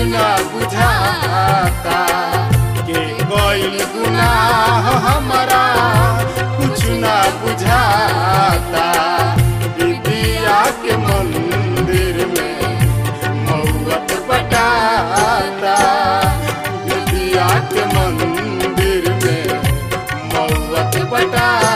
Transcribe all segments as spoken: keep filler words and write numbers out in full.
ना बुझाता के गइल गुनाह हमारा कुछ ना बुझाता। विद्या के मंदिर में मौत बटाता, विद्या के मंदिर में मौत बटाता।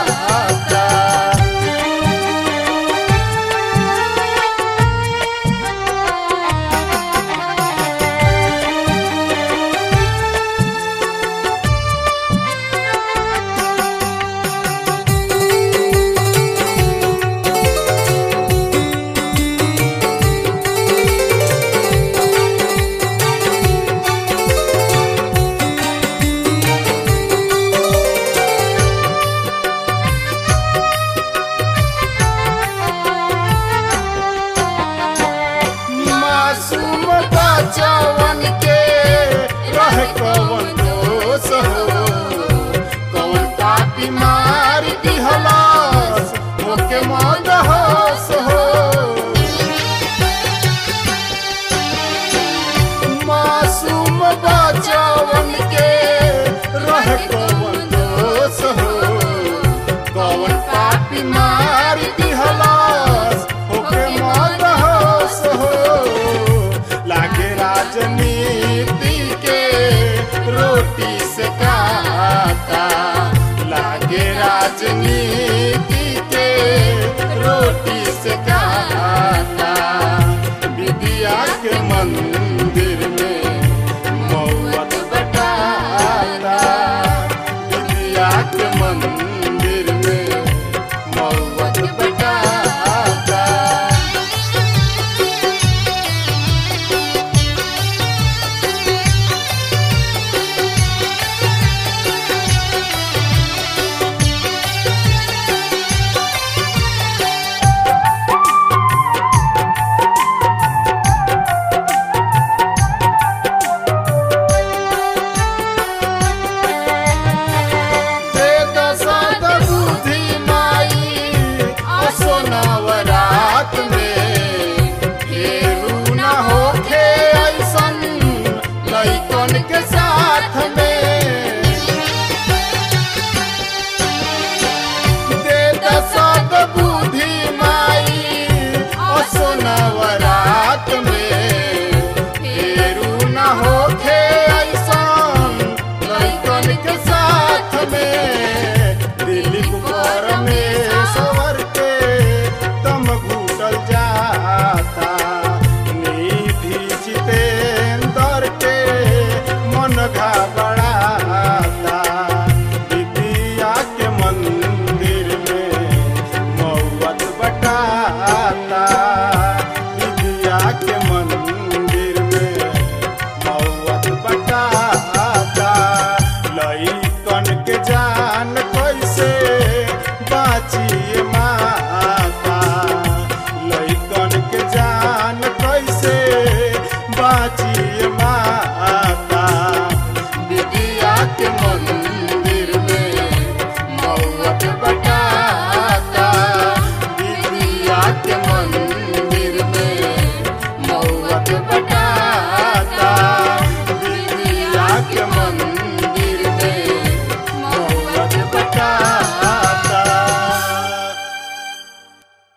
जवन के रह कवन दोष हो, कवन पापी मार दिहलास मोके मौत होश हो। मासूम बचवन के रह कवन दोष हो, कवन पापी मार दिहलास मोके मौत होश हो। लागे राजनीति के रोटी से खाता, लागे राजनीति के रोटी से खाता। विद्या के मंदिर में मौत बटाता, विद्या के मंदिर में मौत बटाता। नवरात में फेरू न होखे ऐसन लइकन के साथ में। दे दसद बुद्धि माई असो नवरात में फेरू न होखे ऐसन लइकन के साथ में। दिलीप परमेश्वर के दम घुटल जाता, निधि जितेंद्र के मन घबराता। विद्या के मंदिर में मौत बटाता, विद्या के मंदिर में मौत बटाता।